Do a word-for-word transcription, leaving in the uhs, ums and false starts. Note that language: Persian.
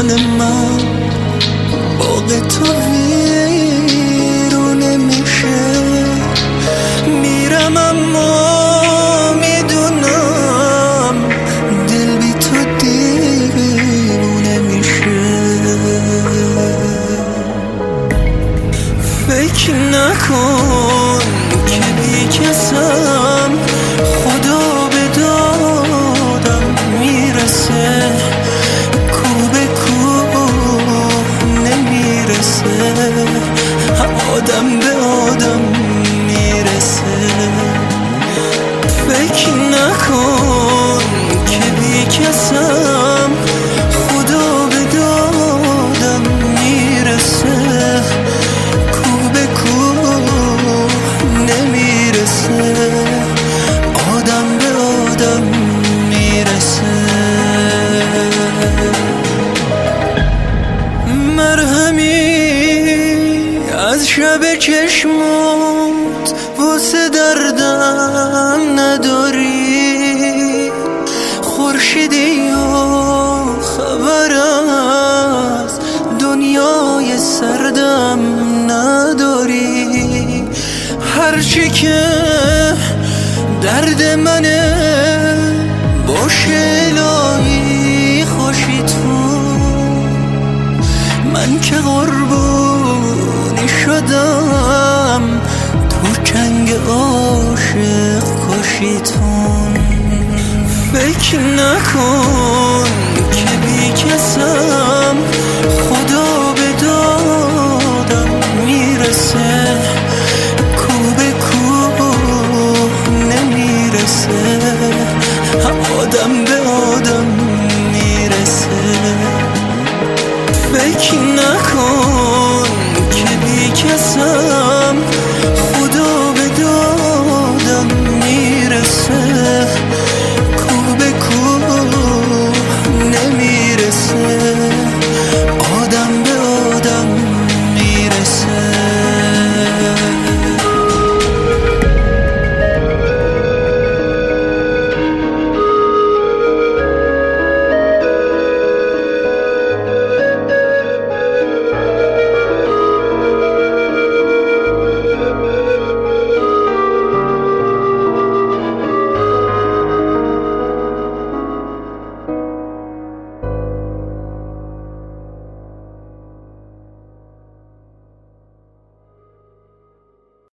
من باغ تو ویرونه میشه. میرم اما میدونم دل بی تو دیوونه میشه. فکر نکن که بی کسم خدا به دادم میرسه. کو به کوه نمیرسه، آدم به آدم میرسه. فکر نکن که بی کسم خدا به دادم میرسه. کو به کوه نمیرسه، آدم به آدم میرسه. مرهمی از شب چشمات واسه دردم نداری. خورشیدی یا خبر از دنیای سردم نداری. هرچی که درد منه باشه الهی خوشی تو. من که قربونی شدم تو چنگ عاشق کشیتون. فکر نکن